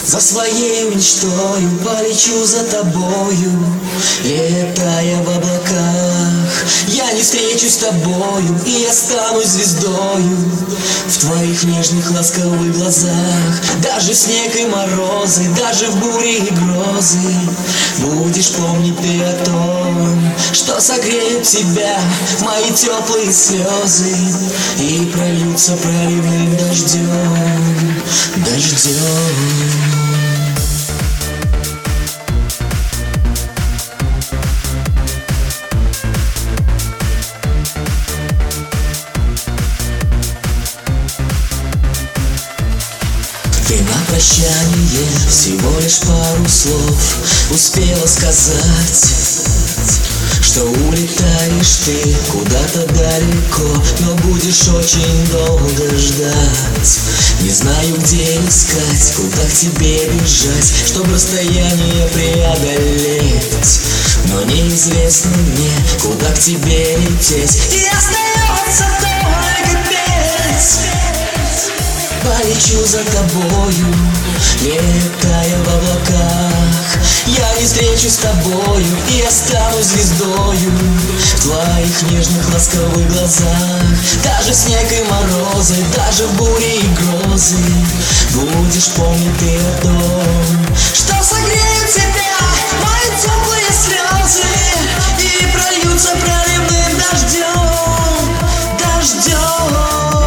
За своей мечтою полечу за тобою, летая в облаках. Я не встречусь с тобою и останусь звездою в твоих нежных ласковых глазах. Даже в снег и морозы, даже в бури и грозы будешь помнить ты о том, что согреют тебя мои теплые слезы и прольются проливным дождем, дождем. Ты на прощание всего лишь пару слов успела сказать, что улетаешь ты куда-то далеко, но будешь очень долго ждать. Не знаю, где искать, куда к тебе бежать, чтобы расстояние преодолеть, но неизвестно мне, куда к тебе лететь, и остается только петь. Полечу за тобою, летая в облаках. Я не встречусь с тобою и останусь звездою в твоих нежных ласковых глазах. Даже в снег и морозы, даже в бури и грозы будешь помнить ты о том, что согреют тебя мои теплые слезы и прольются проливным дождем, дождем.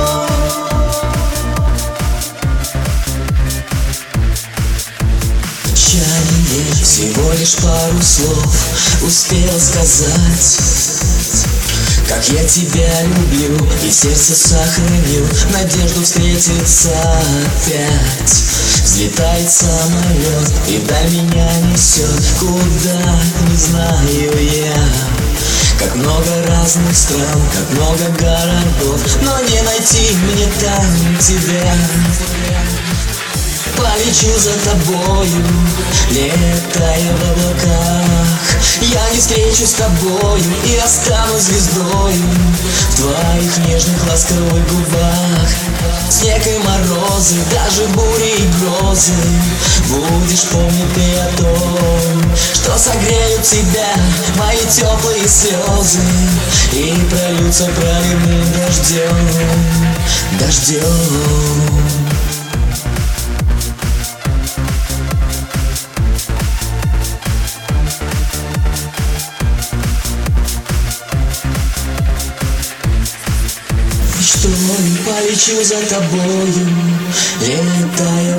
Всего лишь пару слов успел сказать, как я тебя люблю и сердце сохраню, надежду встретиться опять. Взлетает самолет и до меня несет, куда не знаю я. Как много разных стран, как много городов, но не найти мне там тебя. Полечу за тобою, летая в облаках. Я не встречусь с тобою и останусь звездою в твоих нежных ласковых губах. Снег и морозы, даже бури и грозы будешь помнить ты о том, что согреют тебя мои теплые слезы и прольются проливным дождем, дождем. Полечу за тобою, летая